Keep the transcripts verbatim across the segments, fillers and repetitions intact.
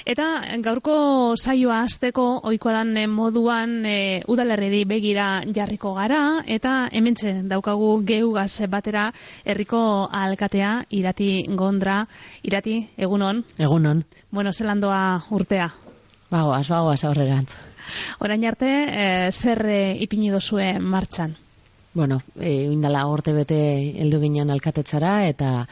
Eta gaurko saioa hasteko ohikoa den moduan e, udalerriri begira jarriko gara, eta hementxe daukagu geugaz batera herriko alkatea Irati Gondra. Irati, egunon? Egunon. Bueno, zelandoa urtea? Bagoaz, bagoaz aurrerantz. Orain arte, e, zer e, ipini dozue martxan? Bueno, e, indala urte bete heldu ginen alkatetzara, eta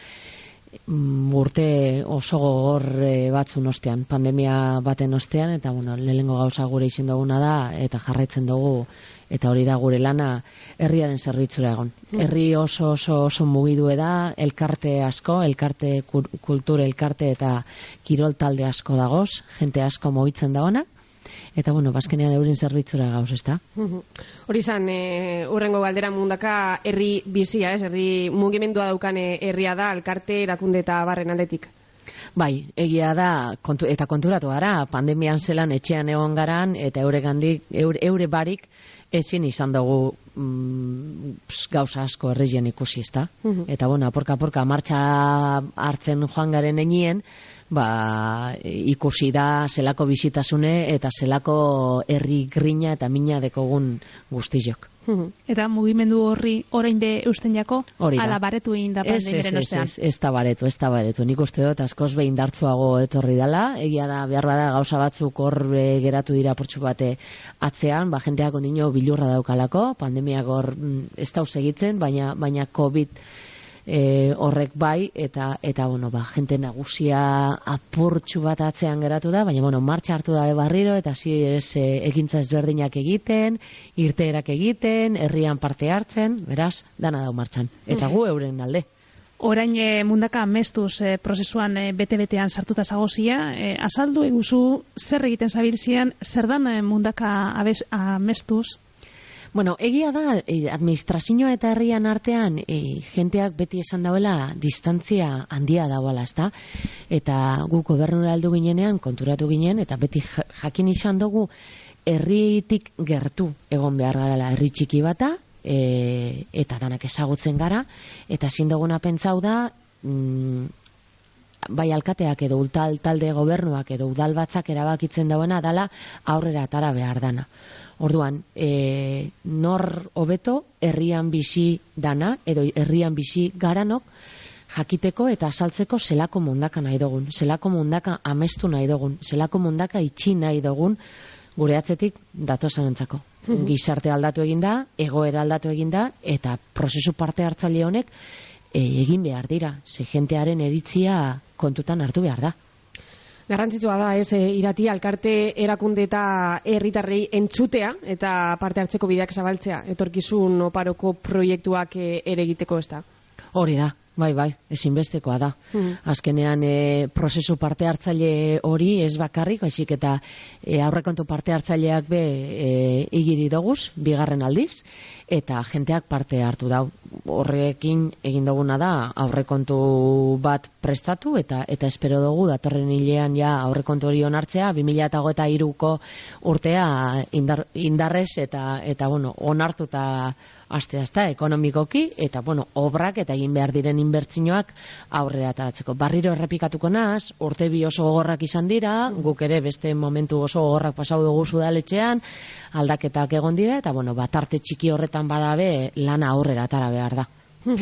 mm, urte oso gogor e, batzun ostean, pandemia baten ostean, eta bueno, lehenengo gauza gure izin duguna da, eta jarraitzen dugu, eta hori da gure lana herriaren zerbitzura egon. Mm. Herri oso oso oso mugidu da, elkarte asko, elkarte kultur elkarte eta kirol talde asko dagoz, jente asko mugitzen da ona. Eta, bueno, bazkenean euren zerbitzura gauz, ez da? Hori izan, e, urrengo galdera mundaka herri bizia, ez? Herri mugimendua daukane herria da, alkarte, erakunde eta barren aldetik. Bai, egia da, kontu, eta konturatu gara, pandemian zelan etxean egon garan, eta eure gandik, eure, eure barik, ezin izan dugu mm, gauza asko herrien ikusi, ez da? Uh -huh. Eta, bueno, aporka-aporka martxa hartzen joan garen enien, ba, ikusi da zelako bizitasune eta zelako herri grina eta mina dekogun guztiok. Eta mugimendu horri orain be eusten jako? Hori da. Ala baretu egin da pandemiaren ostean? Ez, ez, ez, ez da baretu, ez da baretu. Nik uste dut askoz behin dartzuago etorri dela, egia da behar bada gauza batzuk hor geratu dira portxu bate atzean, ba, jenteak ondino bilurra daukalako, pandemiak hor ez da segitzen, baina, baina COVID E, horrek bai, eta, eta bueno, ba, jente nagusia apurtxu bat atzean geratu da, baina, bueno, martxa hartu da barriro, eta zi ez e, ekintza ezberdinak egiten, irteerak egiten, herrian parte hartzen, beraz, dana dau martxan. Eta gu euren alde. Orain e, mundaka amestuz e, prozesuan e, bete-betean sartuta zagozia, e, azaldu eguzu zer egiten zabilzian, zer dan e, mundaka abez, amestuz? Bueno, egia da, administrazioa eta herrian artean e, jenteak beti esan dauela distantzia handia dagoela, ezta? Eta gu gobernura heldu ginenean konturatu ginen, eta beti jakin izan dugu herritik gertu egon behar garela, herri txiki bata, e, eta danak ezagutzen gara, eta ezin duguna pentsau da, mm, bai alkateak edo udal talde gobernuak edo udal batzak erabakitzen dauena dala aurrera atara behar dana. Orduan, e, nor hobeto herrian bizi dana, edo herrian bizi garanok, jakiteko eta azaltzeko zelako mundaka nahi dugun, zelako mundaka amestu nahi dugun, zelako mundaka itxi nahi dugun gure atzetik datozanentzako. Gizarte aldatu eginda, egoera aldatu eginda, eta prozesu parte hartzaile honek e, egin behar dira, ze jentearen eritzia kontutan hartu behar da. Garrantzitsua da, ez, Irati, alkarte erakunde eta herritarrei entzutea eta parte hartzeko bideak zabaltzea, etorkizun oparoko proiektuak ere egiteko, ez da? Hori da, bai, bai, ezinbestekoa da. Mm. Azkenean, e, prozesu parte hartzaile hori ez bakarrik, baizik eta e, aurrekontu parte hartzaileak be e, igiri doguz, bigarren aldiz, eta jenteak parte hartu dau. Horrekin egin duguna da aurrekontu bat prestatu, eta eta espero dugu datorren hilean ja aurrekontu hori onartzea, bi mila hogeita hiruko urtea indar, indarrez eta, eta bueno, onartuta aste azta ekonomikoki, eta bueno, obrak eta egin behar diren inbertsioak aurrera ataratzeko. Barriro errepikatuko naz, urte bi oso gogorrak izan dira, guk ere beste momentu oso gogorrak pasau dugu udaletxean, aldaketak egon dira, eta bueno, bat arte txiki horretan badabe lana aurrera atara behar da.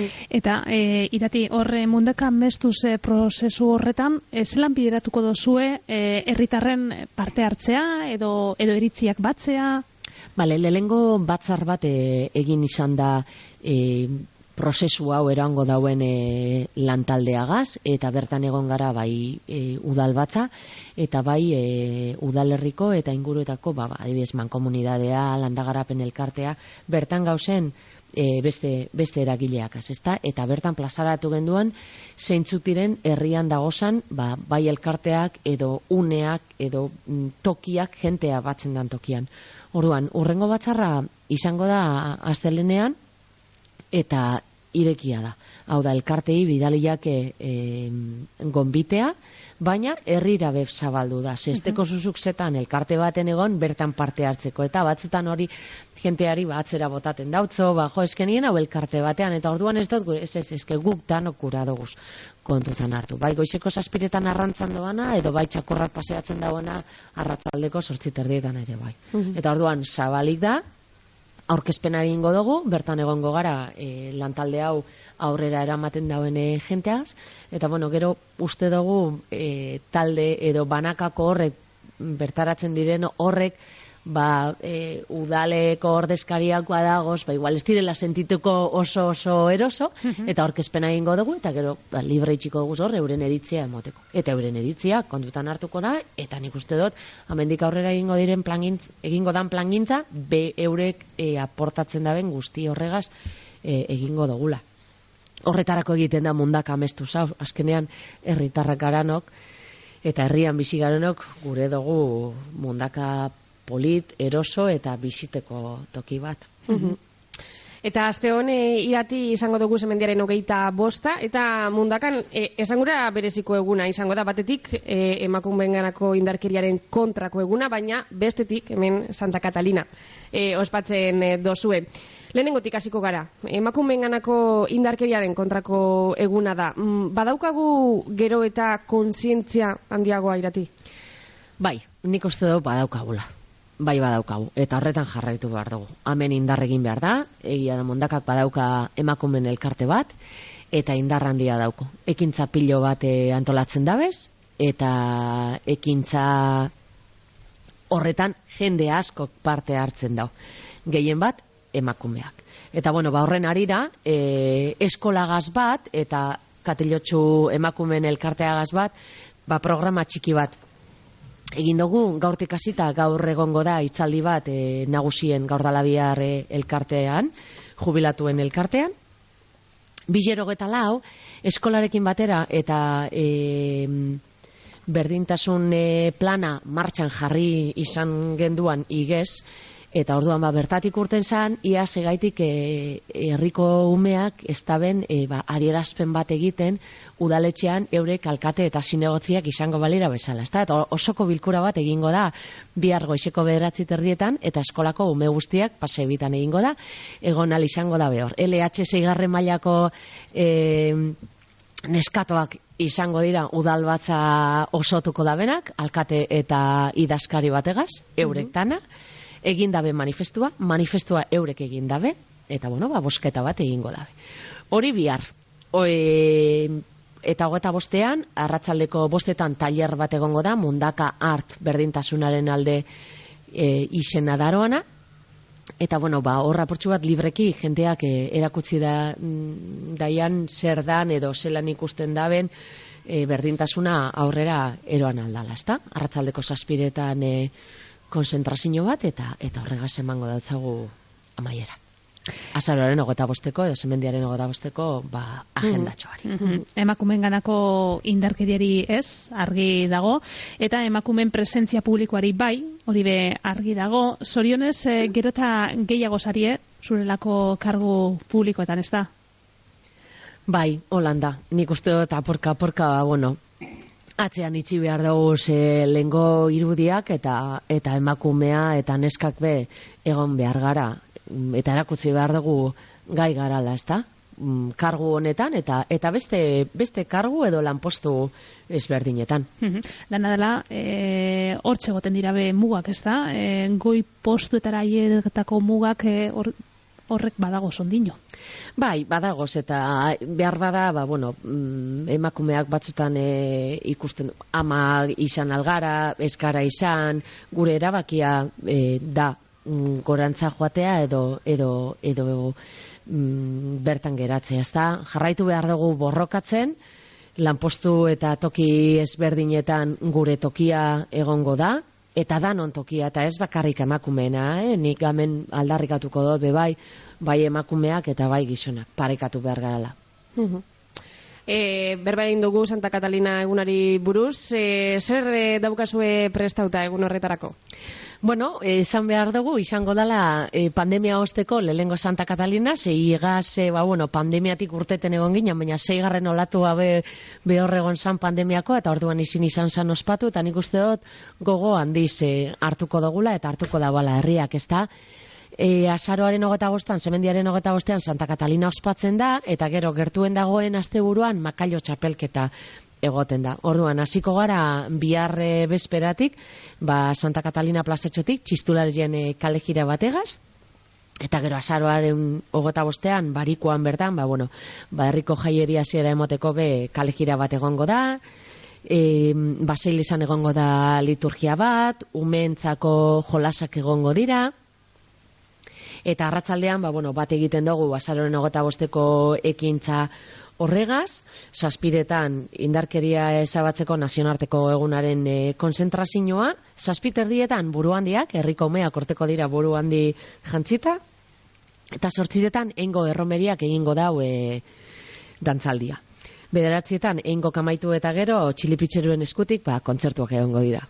Eta e, Irati, horre mundaka mestuz e, prozesu horretan, e, zelan bideratuko dozue e, herritarren parte hartzea edo, edo eritziak batzea? Bale, lehengo batzar bat e, egin izan da e, prozesu hau erango dauen e, lantaldeagaz, eta bertan egon gara bai e, udal batza, eta bai e, udalerriko eta inguruetako, ba, adibidez, mankomunidadea, landagarapen elkartea, bertan gauzen e, beste, beste eragileakaz, ezta? Eta bertan plazaratu genduan, zeintzuk diren herrian dagozan, ba, bai elkarteak edo uneak edo mm, tokiak jentea batzen dan tokian. Orduan, urrengo batzarra izango da astelehenean eta irekia da. Hau da, elkartei bidaliak e, e, gonbitea, baina herrira beb zabaldu da. Zesteko zuzuk zetan elkarte baten egon bertan parte hartzeko. Eta batzutan hori jenteari batzera botaten dautzo, ba, jo, eskenien hau elkarte batean, eta orduan ez dut, ez ez, eske guk danok gura duguz kontutan hartu. Bai goizeko zazpiretan arrantzan doana, edo bai txakurrak paseatzen dagoena arratzaldeko sortziterdietan ere bai. Uh-huh. Eta orduan zabalik da, aurkezpena egingo dugu, bertan egongo gara e, lantalde hau aurrera eramaten dauen e, jenteaz, eta bueno, gero uste dugu e, talde edo banakako horrek, bertaratzen diren horrek, ba, e, udaleko ordezkariak badagoz, ba, igual ez direla sentituko oso oso eroso, uh-huh. eta aurkezpena egingo dugu, eta gero ba, libre itxiko dugu hor, euren editzia emoteko. Eta euren editzia kontutan hartuko da, eta nik uste dut, amendik aurrera egingo diren plangintz, egingo dan plangintza, be eurek e, aportatzen daben guzti horregaz e, egingo dugula. Horretarako egiten da mundak amestu zau, azkenean herritarrak garanok, eta herrian bizi garenok gure dugu mundaka polit, eroso eta biziteko toki bat. Uh-huh. Eta aste hone irati izango dugu zemendiaren hogeita bosta, eta mundakan e, esangura bereziko eguna izango da, batetik e, emakumeenganako indarkeriaren kontrako eguna, baina bestetik hemen Santa Catalina e, ospatzen e, dozue. Lehenengotik hasiko gara, emakumeenganako indarkeriaren kontrako eguna da. Badaukagu gero eta kontzientzia handiagoa irati? Bai, nik uste dut badaukagula. Bai badaukagu, eta horretan jarraitu behar dugu. Hemen indar egin behar da, egia da mundakak badauka emakumeen elkarte bat, eta indar handia dauko. Ekintza pilo bat antolatzen dabez, eta ekintza horretan jende askok parte hartzen dau. Gehien bat, emakumeak. Eta bueno, ba horren arira, e, eskolagaz bat, eta katilotxu emakumeen elkarteagaz bat, ba programa txiki bat egin dugu, gaurtik hasita gaur egongo da hitzaldi bat e, nagusien gaur dala bihar e, elkartean, jubilatuen elkartean. Bilero geta lau, eskolarekin batera eta e, berdintasun e, plana martxan jarri izan genduan igez, eta orduan ba, bertatik urten zan, ia segaitik herriko e, umeak ez daben e, ba, adierazpen bat egiten udaletxean eurek alkate eta zinegotziak izango balira bezala. Ezta? Eta osoko bilkura bat egingo da bihar goizeko bederatzi terdietan, eta eskolako ume guztiak pase bitan egingo da, egon al izango da behor. L H seigarren mailako e, neskatoak izango dira udalbatza osotuko dabenak, alkate eta idazkari bategaz, eurek tana, egin dabe manifestua, manifestua eurek egin dabe, eta bueno, ba, bosketa bat egingo dabe. Hori bihar, Oe, eta hogeita bostean, arratsaldeko bostetan tailer bat egongo da, mundaka art berdintasunaren alde e, izena daroana, eta bueno, ba, horra portxu bat libreki jenteak e, erakutsi da mm, daian zer dan edo zelan ikusten daben e, berdintasuna aurrera eroan aldala, ezta? Arratsaldeko zazpiretan e, konzentrazio bat, eta eta horregaz emango dautzagu amaiera. Azaroaren hogeita bosteko, edo zemendiaren hogeita bosteko, ba, agendatxoari. Mm -hmm. Emakumeenganako indarkeriari ez, argi dago, eta emakumeen presentzia publikoari bai, hori be argi dago. Zorionez, e, gero eta gehiago zarie, zurelako kargu publikoetan, ez da? Bai, Holanda. Nik uste dut aporka, aporka, bueno, atzean itxi behar dugu ze lehengo irudiak eta eta emakumea eta neskak be egon behar gara, eta erakutzi behar dugu gai garala, ezta? Kargu honetan eta eta beste beste kargu edo lanpostu ezberdinetan. Dana dela, eh hortxe goten dira be mugak, ezta? E, goi postuetara aietako mugak e, or, horrek badago sondino. Bai, badagoz, eta behar bada, ba, bueno, emakumeak batzutan e, ikusten ama izan algara, eskara izan, gure erabakia e, da gorantza joatea edo edo edo mm, bertan geratzea, ezta? Jarraitu behar dugu borrokatzen, lanpostu eta toki ezberdinetan gure tokia egongo da, eta danon tokia, eta ez bakarrik emakumeena, eh? Nik hemen aldarrikatuko dut, be bai, bai emakumeak eta bai gizonak, parekatu behar garala. Uh-huh. E, berba egin dugu Santa Catalina egunari buruz, e, zer e, daukazue prestauta egun horretarako? Bueno, esan behar dugu, izango dela e, pandemia osteko lehengo Santa Catalina, zeigaz, e, ba, bueno, pandemiatik urteten egon ginen, baina zeigarren olatu be, behor egon zan pandemiako, eta orduan izin izan zan ospatu, eta nik uste dut gogo handiz e, hartuko dugula, eta hartuko dagoela herriak, ez da? E, azaroaren hogeta bostan, zemendiaren hogeta bostean Santa Catalina ospatzen da, eta gero gertuen dagoen asteburuan Makallo txapelketa egoten da. Orduan, hasiko gara bihar e, bezperatik, ba, Santa Catalina plazatxotik, txistularien e, kalejira bategaz, eta gero azaroaren hogeta bostean, barikoan bertan, ba, bueno, ba, herriko jaieria ziera emoteko be kalejira bat egongo da, e, baseilizan egongo da liturgia bat, umeentzako jolasak egongo dira, eta arratsaldean ba, bueno, bat egiten dugu azaroaren hogeta bosteko ekintza horregaz, zazpiretan indarkeria ezabatzeko nazionarteko egunaren e, konzentrazioa, zazpiterdietan buru handiak, herriko umeak orteko dira buru handi jantzita, eta sortziretan eingo erromeriak egingo dau e, dantzaldia. Bederatzietan eingo kamaitu eta gero txilipitxeruen eskutik ba, kontzertuak egongo dira.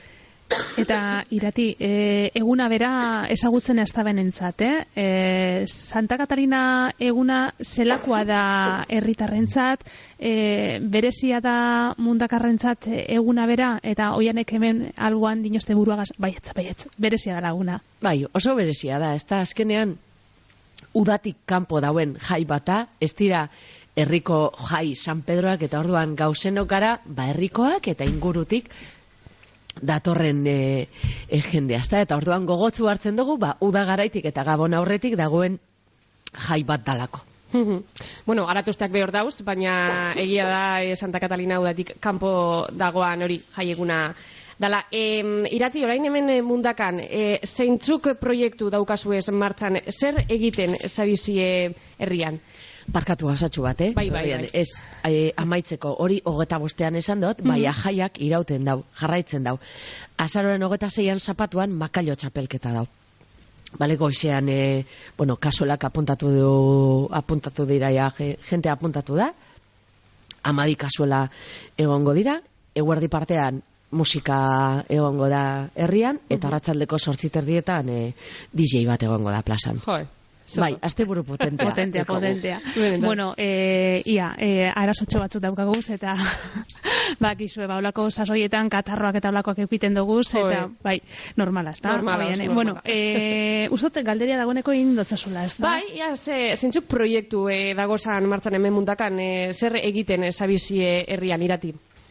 Eta irati, e, eguna bera ezagutzen ez da benentzat, eh? E, Santa Katarina eguna zelakoa da herritarrentzat, e, berezia da mundakarrentzat eguna bera, eta oianek hemen alboan dinoste buruagaz, baietz, baietz, berezia da laguna. Bai, oso berezia da, ez da azkenean udatik kanpo dauen jai bata, ez dira herriko jai San Pedroak, eta orduan gauzenokara, ba herrikoak eta ingurutik datorren e, e, jendea, ezta? Eta orduan gogotzu hartzen dugu, ba, uda garaitik eta gabon aurretik dagoen jai bat dalako. Bueno, aratusteak behor dauz, baina egia da e, Santa Catalina udatik kanpo dagoan hori jaieguna dala. E, irati, orain hemen mundakan, e, zeintzuk proiektu daukazuez martxan, zer egiten zabizie herrian? Barkatu gasatxu bat, eh? Bai, bai, bai. Ez, e, amaitzeko, hori hogeta bostean esan dut, mm-hmm. bai, jaiak irauten dau, jarraitzen dau. Azaroren hogeta zeian zapatuan Makallo txapelketa dau. Bale, goizean, e, bueno, kasuelak apuntatu du, apuntatu dira, ja, jente apuntatu da, amadi kasuela egongo dira, eguerdi partean musika egongo da herrian, eta mm-hmm. arratsaldeko sortziterdietan e, D J bat egongo da plazan. Joe. So. Bai, asteburu potentea. Potentea, potentea. Bueno, e, ia, e, arazotxo batzuk daukaguz, eta bakizue, ba, olako sasoietan katarroak eta olakoak eukiten duguz, eta, bai, normala, ez da? Normala, Oian, bueno, e, ustot, galderia dagoeneko indotzazula, ez da? Bai, ia, ze, zentzuk proiektu e, dagozan martzan hemen mundakan, e, zer egiten e, zabizie herrian irati?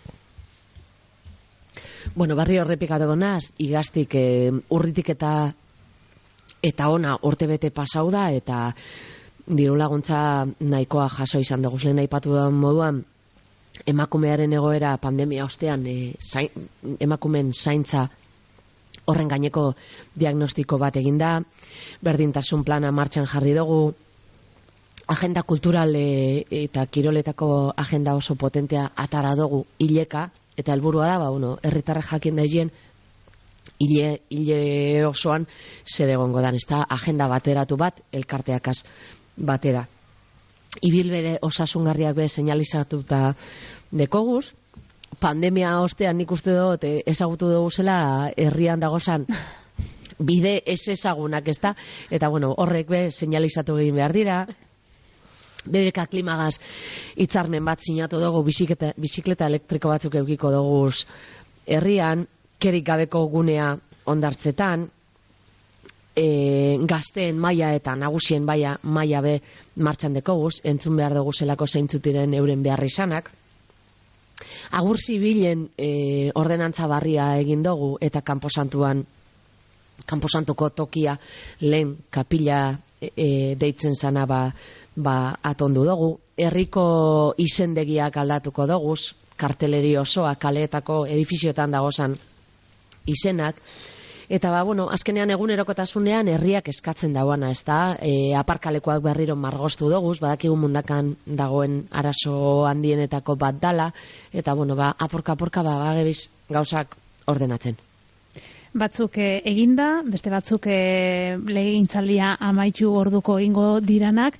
Bueno, barri horrepikatuko naz, igaztik e, urritik eta eta ona urtebete pasau da, eta diru laguntza nahikoa jaso izan dugu. Lehen aipatu da moduan, emakumearen egoera pandemia ostean, e, zain, emakumen zaintza horren gaineko diagnostiko bat eginda, berdintasun plana martxan jarri dugu, agenda kultural e, eta kiroletako agenda oso potentea atara dugu hileka, eta helburua da, ba, bueno, herritarrak jakin daizien, Ile, ile osoan zer egongo dan, ez da agenda bateratu bat, elkarteakaz batera. Ibilbide osasungarriak be seinalizatuta dekoguz, pandemia ostean nik uste dut ezagutu dugu zela herrian dagozan bide ez ezagunak, ez da, eta bueno, horrek be seinalizatu egin behar dira. B B K Klimagaz hitzarmen bat sinatu dugu, bizikleta, bizikleta elektriko batzuk eukiko dugu herrian, kerik gabeko gunea ondartzetan, e, gazteen maila eta nagusien maila maila be martxan dekoguz, entzun behar dugu zelako zeintzutiren euren behar izanak. Agur zibilen e, ordenantza barria egin dugu, eta kanposantuan, kanposantuko tokia lehen kapila e, deitzen zana ba, ba atondu dugu. Herriko izendegiak aldatuko dugu, karteleri osoa, kaleetako edifizioetan dagozan izenak, eta ba, bueno, azkenean egunerokotasunean herriak eskatzen dauana, ez da, e, aparkalekuak berriro margostu doguz, badakigu mundakan dagoen arazo handienetako bat dala, eta bueno, ba, aporka-aporka ba, bagebiz gauzak ordenatzen. batzuk e, eginda, beste batzuk e, legegintzaldia amaitu orduko egingo diranak.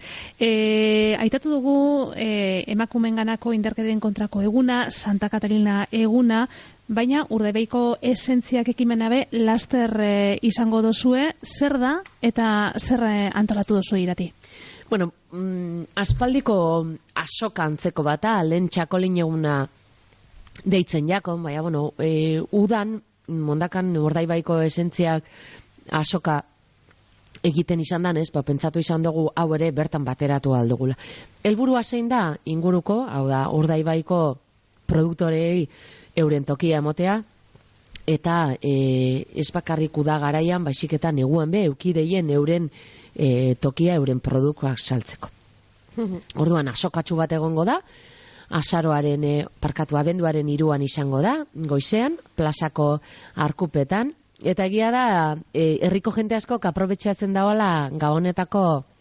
E, aitatu dugu e, emakumeenganako indarkeriaren kontrako eguna, Santa Katarina eguna, baina Urdaibaiko esentziak ekimena be laster e, izango dozue, zer da eta zer e, antolatu dozu Irati? Bueno, mm, aspaldiko asoka antzeko bata, lehen txakolin eguna deitzen jako, baina, bueno, e, udan, Mondakan Urdaibaiko esentziak asoka egiten izan danez, ba, pentsatu izan dugu hau ere bertan bateratu aldugula. Helburua zein da, inguruko, hau da, Urdaibaiko produktorei euren tokia emotea, eta e, ez bakarrik uda garaian, baixiketan neguen be, eukideien euren e, tokia, euren produktuak saltzeko. Orduan, asokatsu bat egongo da, azaroaren, e, parkatu abenduaren iruan izango da, goizean, plazako arkupetan, eta egia da, e, herriko jente asko aprobetxatzen daola gabonetako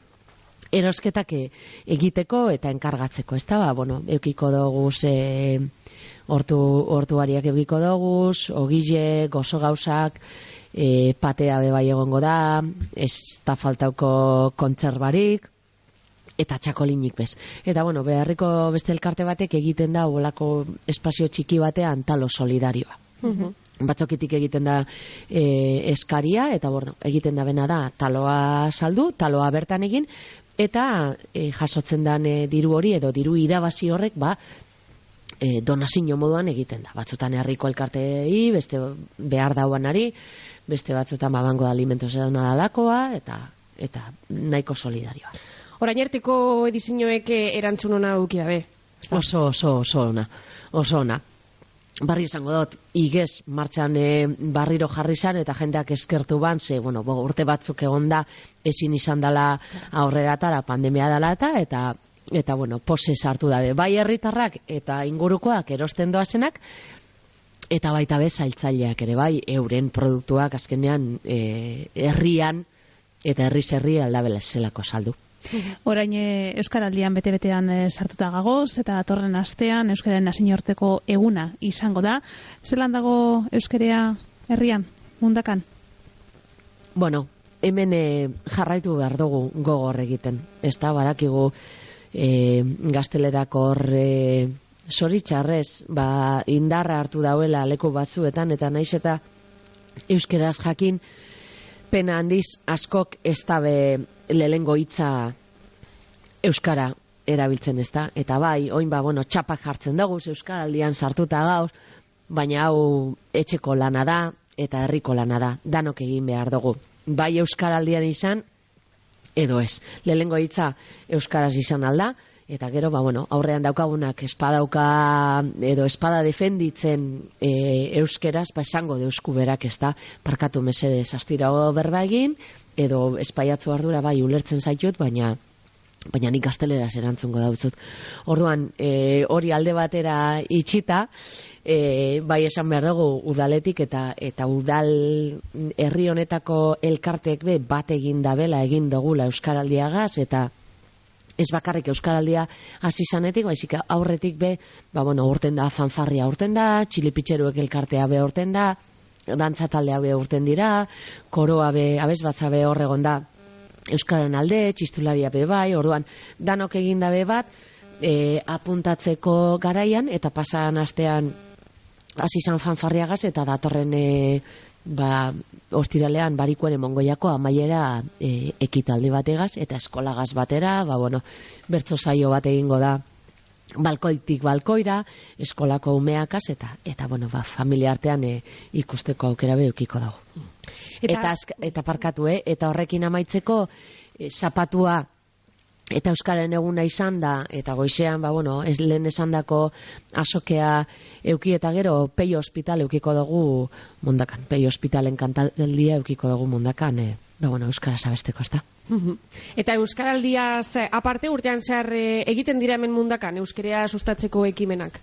erosketak egiteko eta enkargatzeko, ez da, ba, bueno, eukiko doguz, e, hortu, hortuariak eukiko doguz, ogile, gozo gauzak, e, patea bebai egongo da, ez da faltauko kontzerbarik, eta txakolinik bez. Eta, bueno, beharriko beste elkarte batek egiten da olako espazio txiki batean talo solidarioa. Uh-huh. Batzokitik egiten da e, eskaria, eta, bueno, egiten da bena da taloa saldu, taloa bertan egin, eta e, jasotzen den e, diru hori, edo diru irabazi horrek, ba, e, donazio moduan egiten da. Batzutan herriko elkartei, beste behar dauanari, beste batzutan babango da alimentos edo nadalakoa, eta, eta nahiko solidarioa. Orain arteko edizioek erantzun ona eduki dabe. Oso, oso, oso ona. Oso ona. Barri esango dut, igez martxan e, barriro jarri zan, eta jendeak eskertu ban, ze, bueno, bo, urte batzuk egonda ezin izan dela aurreratara pandemia dela eta, eta, eta bueno, pose sartu dabe. Bai herritarrak eta ingurukoak erosten doazenak, eta baita be zailtzaileak ere, bai, euren produktuak azkenean e, herrian, eta herriz herri aldabela zelako saldu. Orain Euskaraldian bete-betean e, sartuta gagoz, eta datorren astean Euskararen nazioarteko eguna izango da. Zelan dago euskara herrian, mundakan? Bueno, hemen e, jarraitu behar dugu gogor egiten. Ez da, badakigu e, gaztelerako horre zoritxarrez, ba, indarra hartu dauela leku batzuetan, eta naiz eta euskeraz jakin, pena handiz askok ez dabe lehengo hitza euskara erabiltzen, ez da? Eta bai, oin ba, bueno, txapak jartzen dugu, euskaraldian sartuta gauz, baina hau etxeko lana da, eta herriko lana da, danok egin behar dugu. Bai euskaraldian izan, edo ez. Lehengo hitza euskaraz izan alda, eta gero, ba, bueno, aurrean daukagunak espadauka edo espada defenditzen e, euskeraz, ba, esango deusku berak, ez da, parkatu mesedez astira berba egin, edo espaiatzu ardura bai ulertzen zaitut, baina baina nik gazteleraz erantzungo dautzut. Orduan, e, hori alde batera itxita, e, bai esan behar dugu udaletik eta eta udal herri honetako elkartek be bat egin dabela egin dugula euskaraldiagaz, eta ez bakarrik euskaraldia hasi zanetik, baizik aurretik be, ba bueno, urten da fanfarria urten da, txilipitxeruek elkartea be urten da, dantza taldea be urten dira, koroa be, abesbatza be horregon da, euskaren alde, txistularia be bai, orduan danok egin da be bat, e, apuntatzeko garaian, eta pasan astean hasi zan fanfarriagaz, eta datorren e, ba, ostiralean barikoen emongoiako amaiera e, ekitaldi bategaz, eta eskolagaz batera, ba, bueno, bertso saio bat egingo da, balkoitik balkoira, eskolako umeakaz, eta, eta bueno, ba, familia artean e, ikusteko aukera behukiko dago. Eta, eta, eta parkatu, eh? Eta horrekin amaitzeko, e, zapatua, eta euskaren eguna izan da, eta goizean, ba, bueno, ez lehen esan dako asokea euki, eta gero Peio Hospital eukiko dugu mundakan. Peio Hospitalen kantaldia eukiko dugu mundakan, e, ba, bueno, euskara sabesteko, ez da. Eta euskaraldiaz aparte urtean zehar egiten dira hemen mundakan, euskara sustatzeko ekimenak?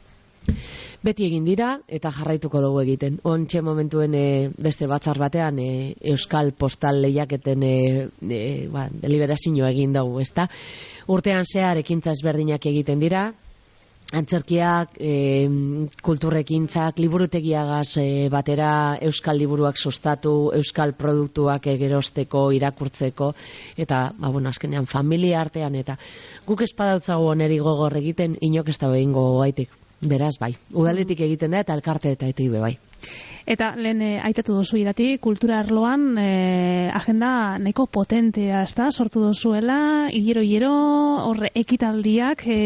Beti egin dira, eta jarraituko dugu egiten. Ontxe momentuen e, beste batzar batean e, euskal postal lehiaketen e, e, ba, deliberazio egin dugu, ezta? Urtean zehar ekintza ezberdinak egiten dira, antzerkiak, e, kulturrekintzak, liburutegiagaz e, batera euskal liburuak sustatu, euskal produktuak egerosteko, irakurtzeko, eta, ba, bueno, azkenean familia artean, eta guk espadautzago oneri gogor egiten, inok ez da behin gogaitik. Beraz, bai, udaletik egiten da, eta elkarte eta eti be bai. Eta lehen e, aitatu duzu irati, kultura arloan e, agenda nahiko potentea, ezta? Sortu duzuela, hilero-hilero, horre ekitaldiak, e,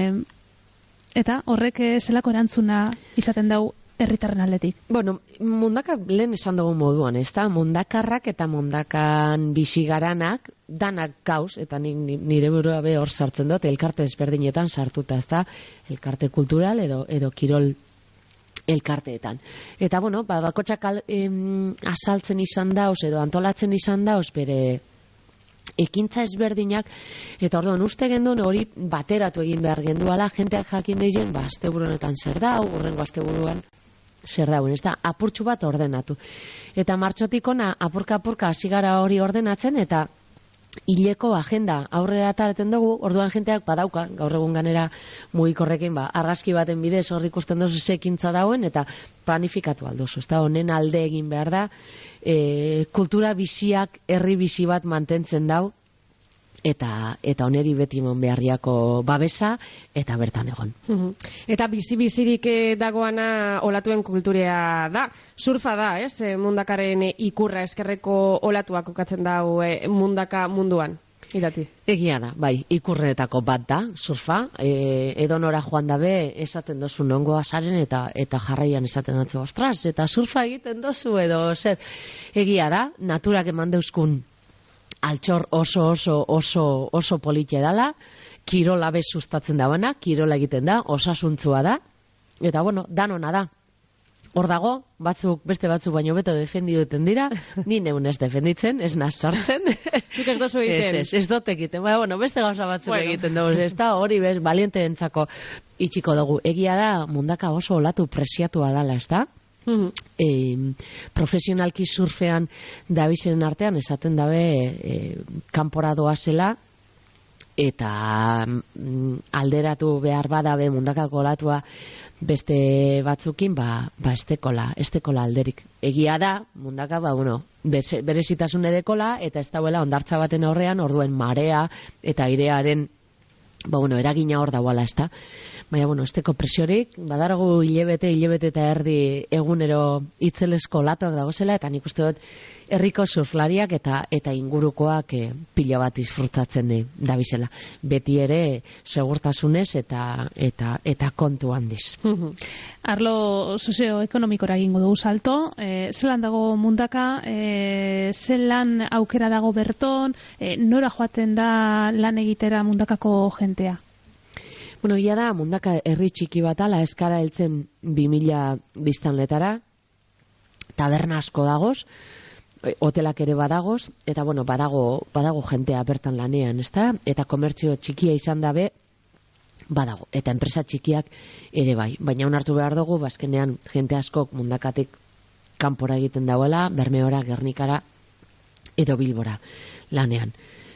eta horrek e, zelako erantzuna izaten dau herritarren aldetik. Bueno, mundaka lehen esan dugu moduan, ez da? Mundakarrak eta mundakan bizigaranak danak gauz, eta nire burua be hor sartzen dut, elkarte ezberdinetan sartuta, ez da? Elkarte kultural edo, edo kirol elkarteetan. Eta, bueno, ba, bakotxak em, asaltzen izan dauz, edo antolatzen izan dauz, bere ekintza ezberdinak, eta orduan uste gendun hori bateratu egin behar genduala, jenteak jakin deien, ba, asteburunetan zer dau, urrengo asteburuan zer dauen, ez da, apurtxu bat ordenatu. Eta martxotik ona, apurka-apurka hasi gara hori ordenatzen, eta hileko agenda aurrera atareten dugu, orduan jenteak badauka, gaur egun ganera mugikorrekin, ba, argazki baten bidez hor ikusten duzu zekintza dauen, eta planifikatu alduzu, ez da, honen alde egin behar da, e, kultura biziak herri bizi bat mantentzen dau, eta eta oneri beti mon beharriako babesa eta bertan egon. Uh-huh. Eta bizi-bizirik dagoana olatuen kulturea da. Surfa da, ez? Mundakaren ikurra eskerreko olatuak kokatzen dau mundaka munduan. Irati. Egia da, bai, ikurretako bat da, surfa, e, edonora joan dabe esaten dozu nongo azaren eta eta jarraian esaten datzu, ostras, eta surfa egiten dozu edo zer. Egia da, naturak eman deuzkun altxor oso oso oso oso politia dala, kirola bez sustatzen dagoena, kirola egiten da, osasuntzua da, eta bueno, danona da. Hor dago, batzuk, beste batzuk baino beto defendi duten dira, ni neun ez defenditzen, ez naz sartzen. Zuk ez dozu egiten? Ez, ez, ez dut egiten, baina, bueno, beste gauza batzuk bueno. egiten dugu, ez da, hori bez, baliente entzako itxiko dugu. Egia da, mundaka oso olatu presiatua dala, ez da? Uh-huh. E, profesionalki surfean dabizen artean esaten dabe e, kanpora doazela eta mm, alderatu behar badabe mundakako olatua beste batzukin ba, ba estekola, estekola alderik. Egia da, mundaka ba, bueno, berezitasun edekola eta ez dauela ondartza baten aurrean orduen marea eta airearen ba, bueno, eragina hor dauala, ez da? Baina, bueno, esteko presiorik, badaragu hilebete, hilebete eta erdi egunero itzelesko latoak dagozela, eta nik uste dut herriko surflariak eta eta ingurukoak e, pila bat disfrutatzen e, dabizela. Beti ere segurtasunez eta eta eta kontu handiz. Arlo sozioekonomikora egingo dugu salto, e, zelan dago mundaka, e, zelan aukera dago berton, e, nora joaten da lan egitera mundakako jentea? Bueno, ia da, mundaka herri txiki bat ala, eskara heltzen bi mila biztanletara, taberna asko dagoz, hotelak ere badagoz, eta bueno, badago, badago jentea bertan lanean, ezta? Eta komertzio txikia izan dabe, badago, eta enpresa txikiak ere bai. Baina onartu behar dugu, bazkenean jente askok mundakatik kanpora egiten dauela, Bermeora, Gernikara, edo Bilbora lanean.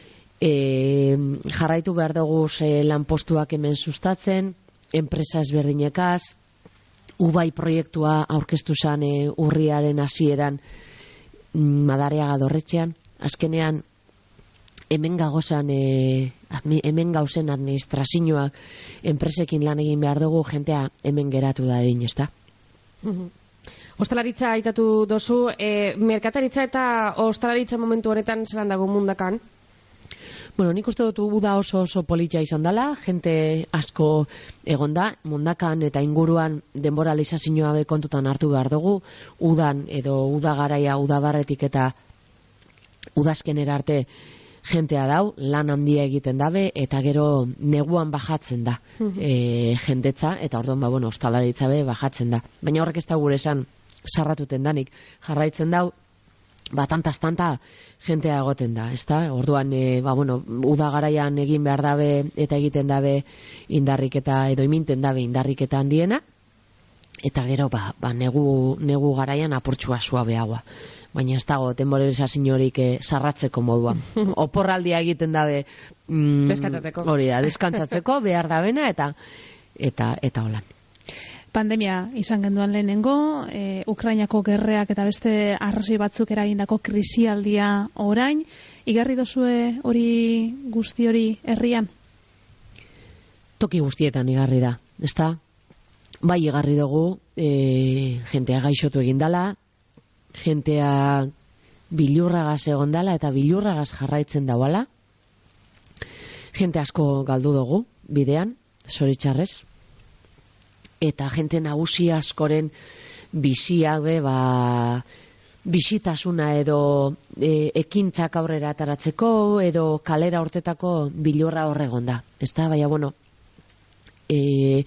E, jarraitu behar dugu ze lanpostuak hemen sustatzen, enpresa ezberdinekaz, Ubai proiektua aurkeztu zan e, urriaren hasieran Madariaga dorretxean, azkenean hemen gagozan e, admi, hemen gauzen administrazioak enpresekin lan egin behar dugu, jentea hemen geratu da din, ezta? Uh-huh. Ostalaritza aitatu dozu, e, merkataritza eta ostalaritza momentu honetan zelan dago mundakan? Bueno, nik uste dut uda oso oso politia izan dela, jente asko egonda, mundakan eta inguruan denboralizazioa be kontutan hartu behar dugu, udan edo uda garaia udabarretik eta udazkenera arte jentea dau, lan handia egiten dabe, eta gero neguan bajatzen da e, jendetza, eta orduan, ba, bueno, ostalaritza be bajatzen da. Baina horrek ez da gure esan sarratuten danik, jarraitzen dau, ba, tantaz-tanta jentea egoten da, ezta? Orduan, e, ba, bueno, uda garaian egin behar dabe eta egiten dabe indarriketa, edo iminten dabe indarriketa handiena, eta gero, ba, ba negu, negu garaian apurtxua suabeagoa. Baina ez dago, denboralizaziorik e, sarratzeko moduan. Oporraldia egiten dabe... Mm, deskantzatzeko. Hori da, deskantzatzeko, behar dabena, eta eta eta holan. Pandemia izan genduan lehenengo, e, Ukrainako gerreak eta beste arrazoi batzuk eragindako krisialdia orain, igarri dozue hori guzti hori herrian? Toki guztietan igarri da, ezta? Bai igarri dugu, e, jentea gaixotu egindala, jentea bilurragaz egondala eta bilurragaz jarraitzen dauala, jente asko galdu dugu bidean, zoritxarrez, eta jente nagusi askoren biziak be, ba, bizitasuna edo e, ekintzak aurrera ataratzeko edo kalera hortetako bilurra horregon da. Ez da, baina, bueno, e,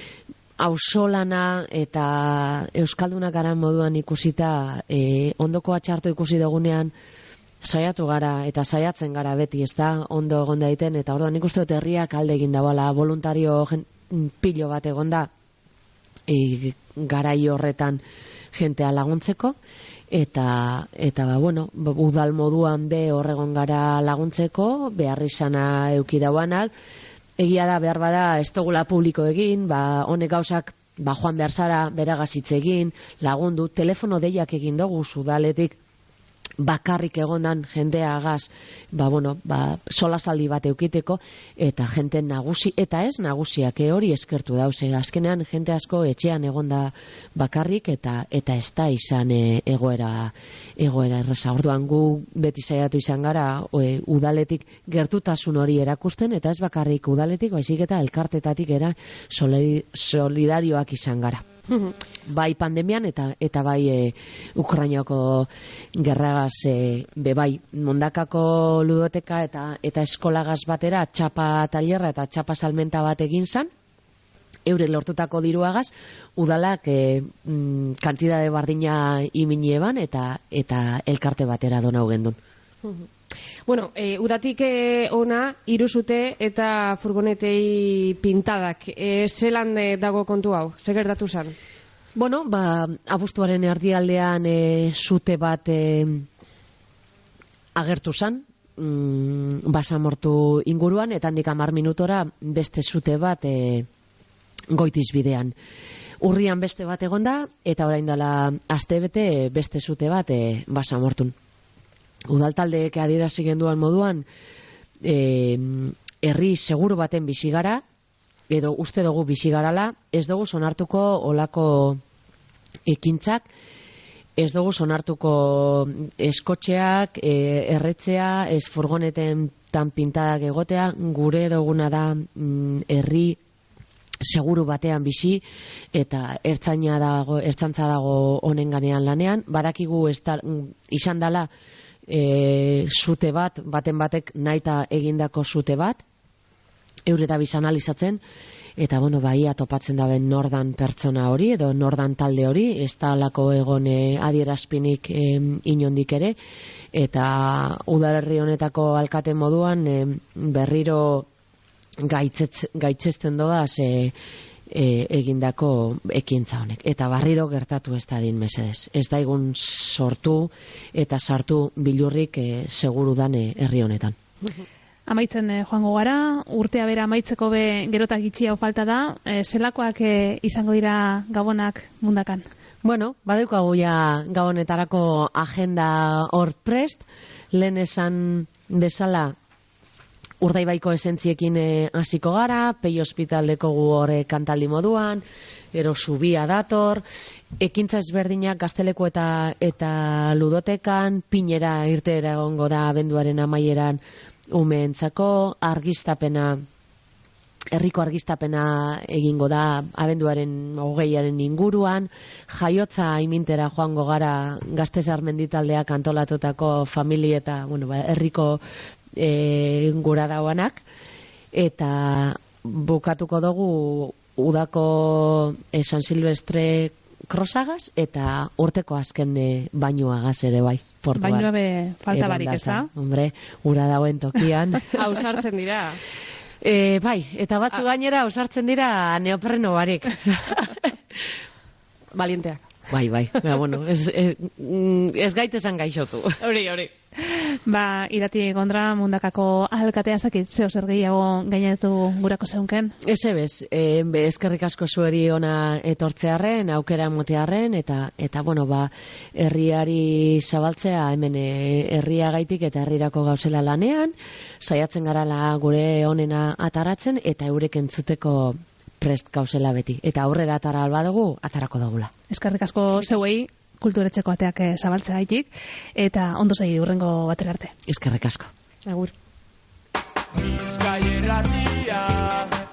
ausolana eta euskaldunak gara moduan ikusita e, ondoko atxarto ikusi dugunean saiatu gara eta saiatzen gara beti, ez da, ondo egon daiten, eta orduan nik uste dut herriak alde egin dagoela, voluntario gen, pilo bat egon da, E, garai horretan jentea laguntzeko eta eta ba bueno, udal moduan be horregon gara laguntzeko, behar izana eduki dauanak, egia da behar bada ez dugula publiko egin, ba honek gauzak ba joan behar zara beragaz hitz egin, lagundu, telefono deiak egin dugu udaletik bakarrik egondan jendea agaz, ba bueno, ba solasaldi bat eukiteko eta jente nagusi eta ez nagusiak hori eskertu dauze. Azkenean jente asko etxean egonda bakarrik eta eta ez da izan e, egoera egoera erresa. Orduan gu beti saiatu izan gara e, udaletik gertutasun hori erakusten eta ez bakarrik udaletik, baizik eta elkartetatik era solidarioak izan gara. Bai pandemian eta eta bai e, Ukrainako gerragaz e, be bai Mondakako ludoteka eta eta eskolagaz batera txapa tailerra eta txapa salmenta bat egin zan, eure lortutako diruagaz udalak e, mm, kantidade bardina imini eban eta eta elkarte batera donau gendun. Bueno, e, udatik e, ona iruzute eta furgonetei pintadak. E, zelan e, dago kontu hau? Ze gertatu zen? Bueno, ba, abuztuaren erdialdean e, zute bat e, agertu zen, mm, basamortu inguruan, eta handik hamar minutora beste zute bat e, goitiz bidean. Urrian beste bat egonda, eta orain dela astebete beste zute bat e, basamortun. Udaltaldeek adierazi genduan moduan e, herri seguru baten bizi gara edo uste dugu bizi garala, ez dugu sonartuko olako ekintzak, ez dugu sonartuko eskotxeak, e, erretzea, ez furgoneten tan pintadak egotea, gure duguna da mm, herri seguru batean bizi eta ertzaina dago, ertzantza dago honen ganean lanean, badakigu ez da, izan dela E, zute bat, baten batek naita egindako zute bat, eure da biz analizatzen, eta bueno, baia topatzen daben nordan pertsona hori, edo nordan talde hori, ez da alako egon e, adierazpinik e, inondik ere, eta udalerri honetako alkate moduan e, berriro gaitzetz, gaitzesten doaz e, E, egindako ekintza honek. Eta barriro gertatu ez da din mesedez. Ez da egun sortu eta sartu bilurrik e, seguru dan herri honetan. Amaitzen e, joango gara, urtea bera amaitzeko be gerotak gitxia falta da, e, zelakoak e, izango dira gabonak mundakan? Bueno, badeukagu ja gabonetarako agenda hor prest, lehen esan bezala Urdaibaiko esentziekin hasiko e, gara, Pei Hospitaldeko gu hore kantaldi moduan, ero subia dator, ekintza ezberdinak Gazteleko eta eta ludotekan, Pinera irteera egongo da abenduaren amaieran umeentzako, argiztapena, herriko argiztapena egingo da abenduaren hogeiaren inguruan, jaiotza imintera joango gara Gaztez Armenditaldeak antolatutako familia eta bueno, ba, herriko E, gura dauanak, eta bukatuko dugu udako e, San Silvestre krosagaz eta urteko azken e, bainuagaz ere bai. Portuan. Bainua be falta barik, ez da? Hombre, ura dauen tokian. Ausartzen dira. E, bai, eta batzu gainera ausartzen dira neopreno barik. Valienteak. Bai, bai, baina bueno, ez, ez, ez gaitesan gaixotu. Hori, hori. Ba, irati kontra mundakako alkatea zakit, zeo zer gehiago gainetu gurako zeunken? Eze bez, e, eskerrik asko zueri ona etortzearren, aukera emotearren, eta, eta bueno, ba, herriari zabaltzea hemen herriagaitik eta herrirako gauzela lanean, saiatzen garala gure onena ataratzen, eta eurek entzuteko prest gauzela beti. Eta aurrera atara alba dugu, atarako dugula. Eskerrik asko zeuei, kulturetxeko ateak zabaltzea haitik, eta ondo segi urrengo batera arte. Eskerrik asko. Agur. Bizkaia irratia